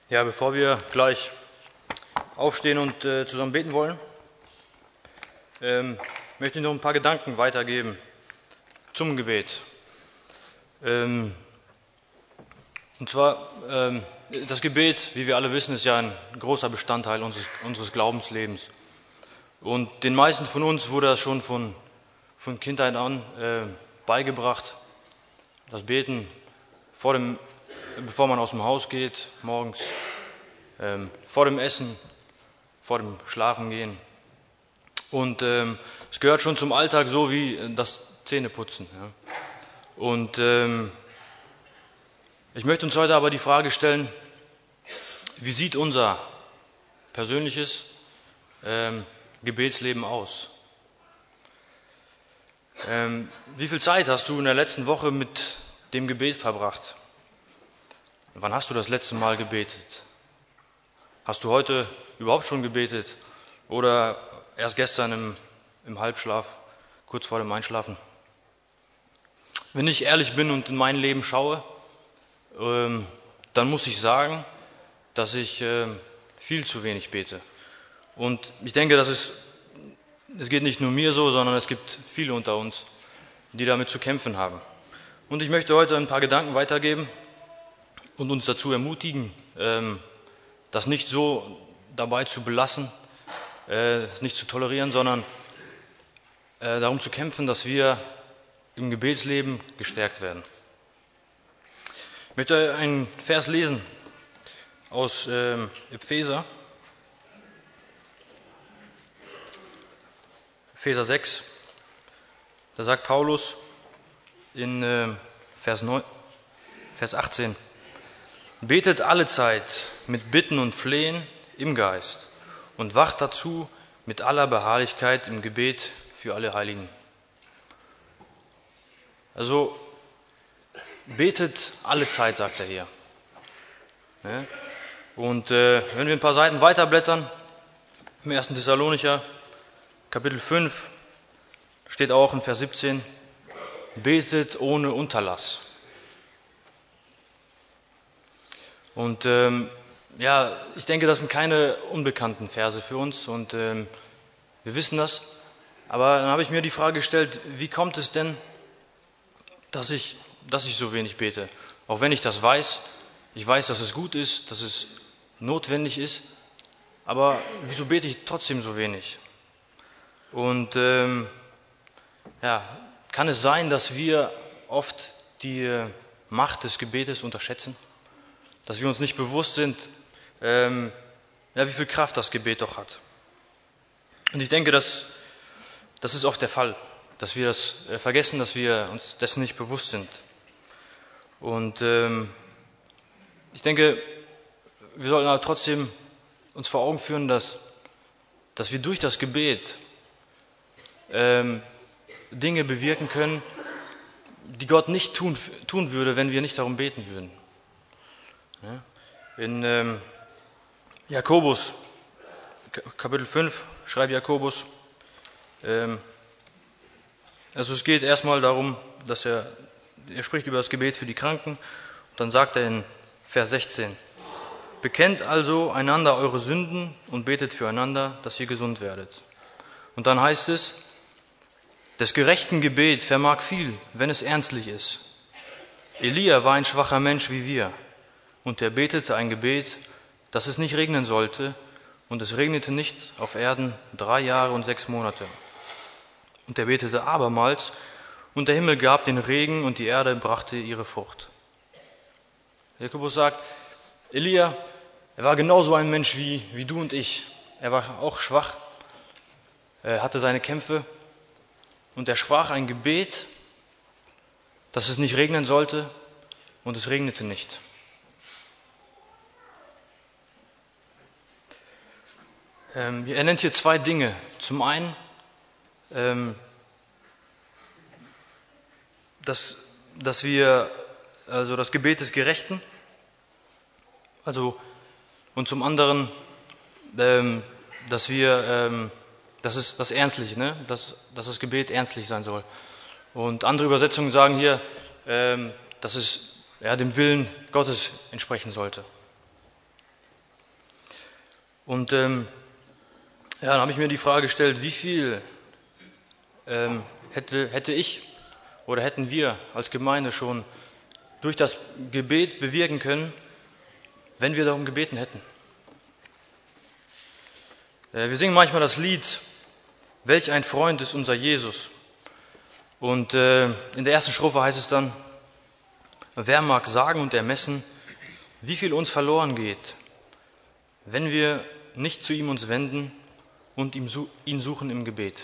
Ja, bevor wir gleich aufstehen und zusammen beten wollen, möchte ich noch ein paar Gedanken weitergeben zum Gebet. Und zwar, das Gebet, wie wir alle wissen, ist ja ein großer Bestandteil unseres Glaubenslebens. Und den meisten von uns wurde das schon von Kindheit an beigebracht, das Beten bevor man aus dem Haus geht, morgens, vor dem Essen, vor dem Schlafengehen. Und es gehört schon zum Alltag so wie das Zähneputzen. Ja. Und ich möchte uns heute aber die Frage stellen, wie sieht unser persönliches Gebetsleben aus? Wie viel Zeit hast du in der letzten Woche mit dem Gebet verbracht? Wann hast du das letzte Mal gebetet? Hast du heute überhaupt schon gebetet oder erst gestern im Halbschlaf, kurz vor dem Einschlafen? Wenn ich ehrlich bin und in mein Leben schaue, dann muss ich sagen, dass ich viel zu wenig bete. Und ich denke, es geht nicht nur mir so, sondern es gibt viele unter uns, die damit zu kämpfen haben. Und ich möchte heute ein paar Gedanken weitergeben und uns dazu ermutigen, das nicht so dabei zu belassen, nicht zu tolerieren, sondern darum zu kämpfen, dass wir im Gebetsleben gestärkt werden. Ich möchte einen Vers lesen aus Epheser 6. Da sagt Paulus in Vers 18: Betet allezeit mit Bitten und Flehen im Geist und wacht dazu mit aller Beharrlichkeit im Gebet für alle Heiligen. Also betet allezeit, sagt er hier. Ja? Und wenn wir ein paar Seiten weiterblättern, im 1. Thessalonicher, Kapitel 5, steht auch in Vers 17, betet ohne Unterlass. Und ich denke, das sind keine unbekannten Verse für uns und wir wissen das. Aber dann habe ich mir die Frage gestellt, wie kommt es denn, dass ich so wenig bete? Auch wenn ich das weiß, ich weiß, dass es gut ist, dass es notwendig ist, aber wieso bete ich trotzdem so wenig? Und kann es sein, dass wir oft die Macht des Gebetes unterschätzen? Dass wir uns nicht bewusst sind, wie viel Kraft das Gebet doch hat. Und ich denke, das ist oft der Fall, dass wir das vergessen, dass wir uns dessen nicht bewusst sind. Und ich denke, wir sollten aber trotzdem uns vor Augen führen, dass wir durch das Gebet Dinge bewirken können, die Gott nicht tun würde, wenn wir nicht darum beten würden. Ja? In Jakobus, Kapitel 5, schreibt Jakobus, also es geht erstmal darum, dass er spricht über das Gebet für die Kranken, und dann sagt er in Vers 16, bekennt also einander eure Sünden und betet füreinander, dass ihr gesund werdet. Und dann heißt es, des gerechten Gebet vermag viel, wenn es ernstlich ist. Elia war ein schwacher Mensch wie wir, und er betete ein Gebet, dass es nicht regnen sollte, und es regnete nicht auf Erden 3 Jahre und 6 Monate. Und er betete abermals, und der Himmel gab den Regen, und die Erde brachte ihre Frucht. Jakobus sagt, Elia, er war genauso ein Mensch wie du und ich. Er war auch schwach, er hatte seine Kämpfe, und er sprach ein Gebet, dass es nicht regnen sollte, und es regnete nicht. Er nennt hier 2 Dinge. Zum einen, dass wir, also das Gebet des Gerechten, und zum anderen, dass das ist das Ernstliche, ne? dass das Gebet ernstlich sein soll. Und andere Übersetzungen sagen hier, dass es dem Willen Gottes entsprechen sollte. Und dann habe ich mir die Frage gestellt, wie viel hätte ich oder hätten wir als Gemeinde schon durch das Gebet bewirken können, wenn wir darum gebeten hätten. Wir singen manchmal das Lied, welch ein Freund ist unser Jesus. Und in der ersten Strophe heißt es dann, wer mag sagen und ermessen, wie viel uns verloren geht, wenn wir nicht zu ihm uns wenden und ihn suchen im Gebet.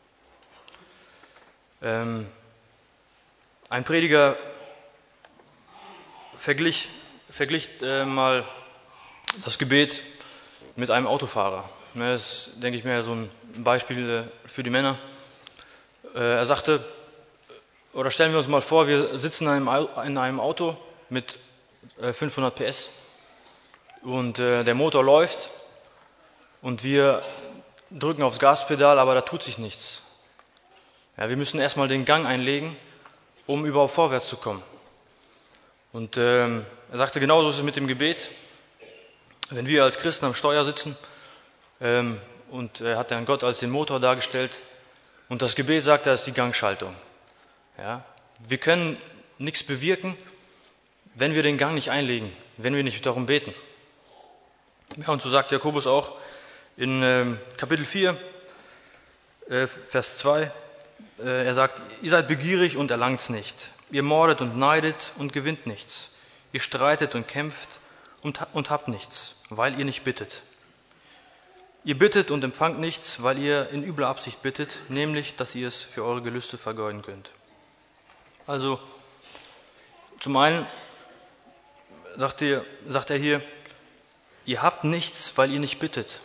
Ein Prediger verglich mal das Gebet mit einem Autofahrer. Das ist, denke ich, mehr so ein Beispiel für die Männer. Er sagte, oder stellen wir uns mal vor, wir sitzen in einem Auto mit 500 PS und der Motor läuft und wir drücken aufs Gaspedal, aber da tut sich nichts. Ja, wir müssen erstmal den Gang einlegen, um überhaupt vorwärts zu kommen. Und er sagte, genauso ist es mit dem Gebet. Wenn wir als Christen am Steuer sitzen und er hat dann Gott als den Motor dargestellt und das Gebet, sagt er, ist die Gangschaltung. Ja, wir können nichts bewirken, wenn wir den Gang nicht einlegen, wenn wir nicht darum beten. Ja, und so sagt Jakobus auch in Kapitel 4, Vers 2, er sagt, ihr seid begierig und erlangt's nicht. Ihr mordet und neidet und gewinnt nichts. Ihr streitet und kämpft und habt nichts, weil ihr nicht bittet. Ihr bittet und empfangt nichts, weil ihr in übler Absicht bittet, nämlich, dass ihr es für eure Gelüste vergeuden könnt. Also, zum einen sagt er hier, ihr habt nichts, weil ihr nicht bittet.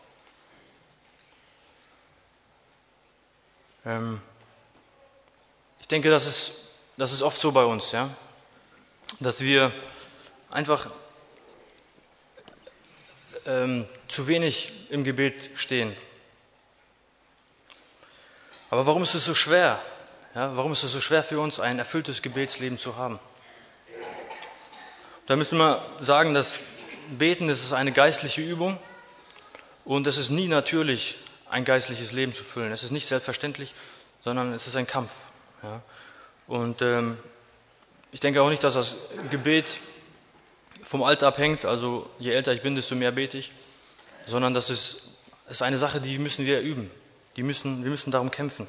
Ich denke, das ist oft so bei uns, ja, dass wir einfach zu wenig im Gebet stehen. Aber warum ist es so schwer? Ja, warum ist es so schwer für uns, ein erfülltes Gebetsleben zu haben? Da müssen wir sagen, dass Beten ist eine geistliche Übung und es ist nie natürlich, ein geistliches Leben zu füllen. Es ist nicht selbstverständlich, sondern es ist ein Kampf. Ja. Und ich denke auch nicht, dass das Gebet vom Alter abhängt, also je älter ich bin, desto mehr bete ich, sondern das ist eine Sache, die müssen wir üben. Wir müssen darum kämpfen.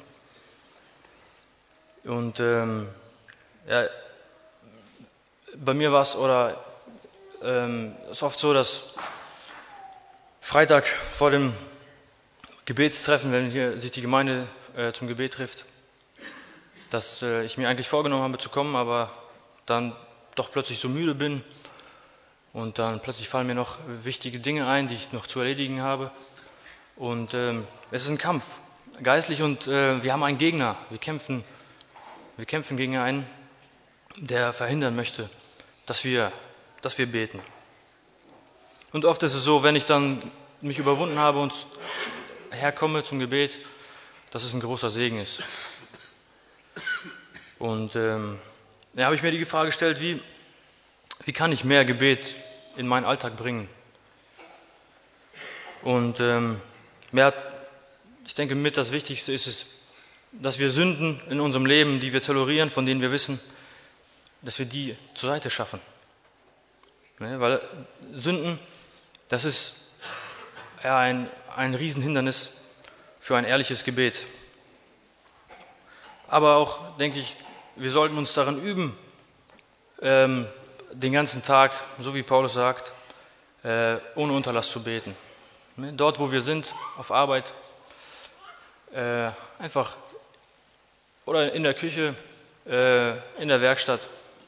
Und ja, bei mir war es ist oft so, dass Freitag vor dem Gebetstreffen, wenn hier sich die Gemeinde zum Gebet trifft, dass ich mir eigentlich vorgenommen habe zu kommen, aber dann doch plötzlich so müde bin und dann plötzlich fallen mir noch wichtige Dinge ein, die ich noch zu erledigen habe. Und es ist ein Kampf, geistlich, und wir haben einen Gegner. Wir kämpfen gegen einen, der verhindern möchte, dass wir beten. Und oft ist es so, wenn ich dann mich überwunden habe und herkomme zum Gebet, dass es ein großer Segen ist. Und da habe ich mir die Frage gestellt, wie kann ich mehr Gebet in meinen Alltag bringen? Und ich denke, mit das Wichtigste ist es, dass wir Sünden in unserem Leben, die wir tolerieren, von denen wir wissen, dass wir die zur Seite schaffen. Ne? Weil Sünden, das ist ja ein Riesenhindernis für ein ehrliches Gebet. Aber auch, denke ich, wir sollten uns darin üben, den ganzen Tag, so wie Paulus sagt, ohne Unterlass zu beten. Ne? Dort, wo wir sind, auf Arbeit, einfach, oder in der Küche, in der Werkstatt,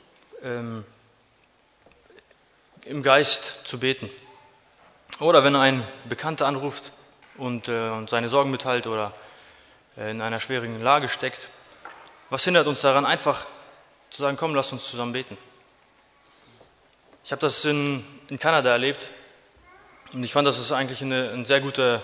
im Geist zu beten. Oder wenn ein Bekannter anruft und seine Sorgen mitteilt oder in einer schwierigen Lage steckt, was hindert uns daran, einfach zu sagen, komm, lass uns zusammen beten. Ich habe das in Kanada erlebt und ich fand, das ist eigentlich eine sehr gute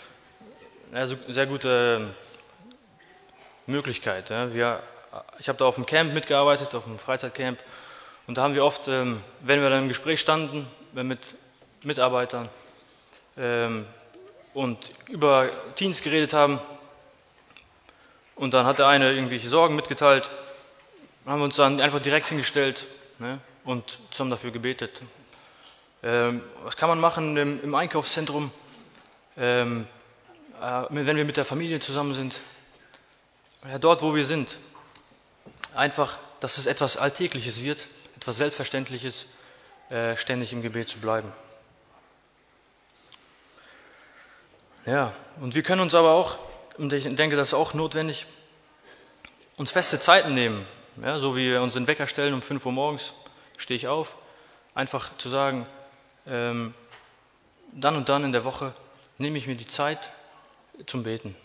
Möglichkeit. Ja. Ich habe da auf dem Camp mitgearbeitet, auf einem Freizeitcamp, und da haben wir oft, wenn wir dann im Gespräch standen mit Mitarbeitern, und über Teens geredet haben. Und dann hat der eine irgendwelche Sorgen mitgeteilt. Haben wir uns dann einfach direkt hingestellt, ne, und zusammen dafür gebetet. Was kann man machen im Einkaufszentrum, wenn wir mit der Familie zusammen sind? Ja, dort, wo wir sind. Einfach, dass es etwas Alltägliches wird, etwas Selbstverständliches, ständig im Gebet zu bleiben. Ja, und wir können uns aber auch, und ich denke, das ist auch notwendig, uns feste Zeiten nehmen. Ja, so wie wir uns den Wecker stellen, um 5 Uhr morgens stehe ich auf. Einfach zu sagen, dann und dann in der Woche nehme ich mir die Zeit zum Beten.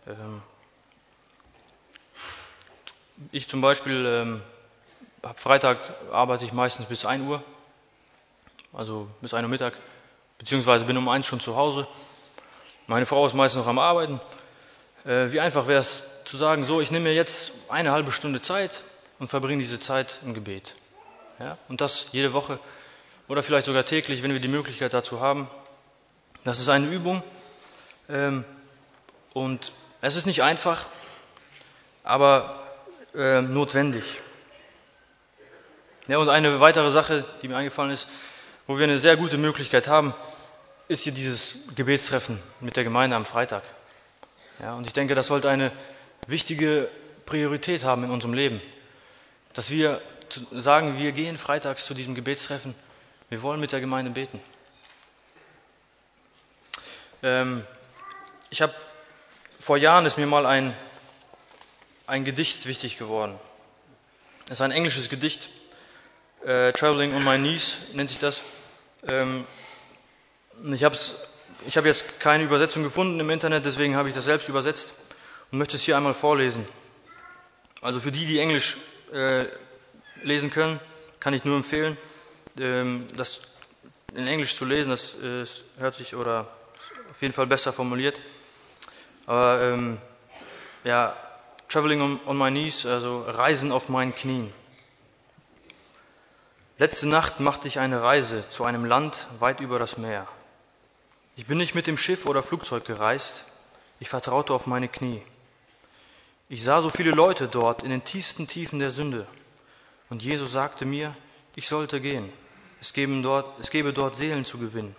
Ich zum Beispiel, ab Freitag arbeite ich meistens bis 1 Uhr, also bis 1 Uhr Mittag, beziehungsweise bin um 1 schon zu Hause. Meine Frau ist meistens noch am Arbeiten. Wie einfach wäre es zu sagen, so, ich nehme mir jetzt 1,5 Stunde Zeit und verbringe diese Zeit im Gebet. Ja? Und das jede Woche oder vielleicht sogar täglich, wenn wir die Möglichkeit dazu haben. Das ist eine Übung und es ist nicht einfach, aber notwendig. Ja, und eine weitere Sache, die mir eingefallen ist, wo wir eine sehr gute Möglichkeit haben, ist hier dieses Gebetstreffen mit der Gemeinde am Freitag. Ja, und ich denke, das sollte eine wichtige Priorität haben in unserem Leben, dass wir sagen, wir gehen freitags zu diesem Gebetstreffen, wir wollen mit der Gemeinde beten. Vor Jahren ist mir mal ein Gedicht wichtig geworden. Es ist ein englisches Gedicht, Traveling on My Knees nennt sich das. Ich habe jetzt keine Übersetzung gefunden im Internet, deswegen habe ich das selbst übersetzt und möchte es hier einmal vorlesen. Also für die Englisch lesen können, kann ich nur empfehlen, das in Englisch zu lesen. Das hört sich oder auf jeden Fall besser formuliert. Aber ja, Traveling on my knees, also Reisen auf meinen Knien. Letzte Nacht machte ich eine Reise zu einem Land weit über das Meer. Ich bin nicht mit dem Schiff oder Flugzeug gereist, ich vertraute auf meine Knie. Ich sah so viele Leute dort in den tiefsten Tiefen der Sünde. Und Jesus sagte mir, ich sollte gehen, es gebe dort Seelen zu gewinnen.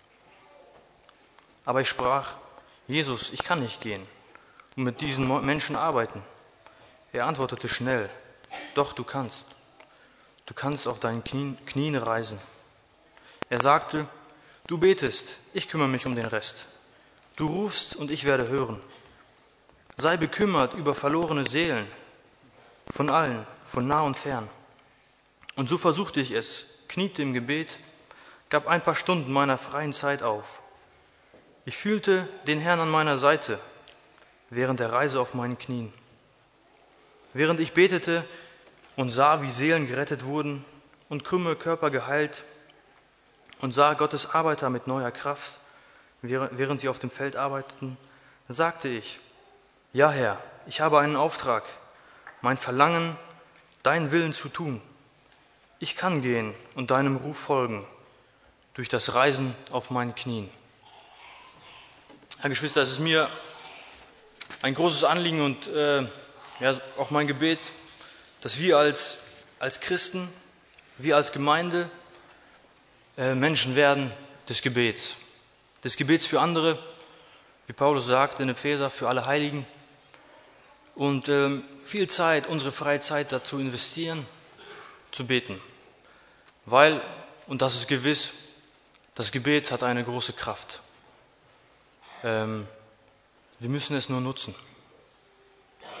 Aber ich sprach, Jesus, ich kann nicht gehen und mit diesen Menschen arbeiten. Er antwortete schnell, doch du kannst auf deinen Knien reisen. Er sagte, du betest, ich kümmere mich um den Rest. Du rufst und ich werde hören. Sei bekümmert über verlorene Seelen, von allen, von nah und fern. Und so versuchte ich es, kniete im Gebet, gab ein paar Stunden meiner freien Zeit auf. Ich fühlte den Herrn an meiner Seite, während der Reise auf meinen Knien. Während ich betete und sah, wie Seelen gerettet wurden und krümme Körper geheilt, und sah Gottes Arbeiter mit neuer Kraft, während sie auf dem Feld arbeiteten, sagte ich, ja Herr, ich habe einen Auftrag, mein Verlangen, deinen Willen zu tun. Ich kann gehen und deinem Ruf folgen, durch das Reisen auf meinen Knien. Herr Geschwister, es ist mir ein großes Anliegen und auch mein Gebet, dass wir als Christen, wir als Gemeinde Menschen werden des Gebets für andere, wie Paulus sagt in Epheser, für alle Heiligen und viel Zeit, unsere freie Zeit dazu investieren, zu beten, weil, und das ist gewiss, das Gebet hat eine große Kraft. Wir müssen es nur nutzen.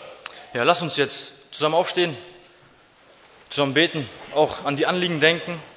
Ja, lass uns jetzt zusammen aufstehen, zusammen beten, auch an die Anliegen denken.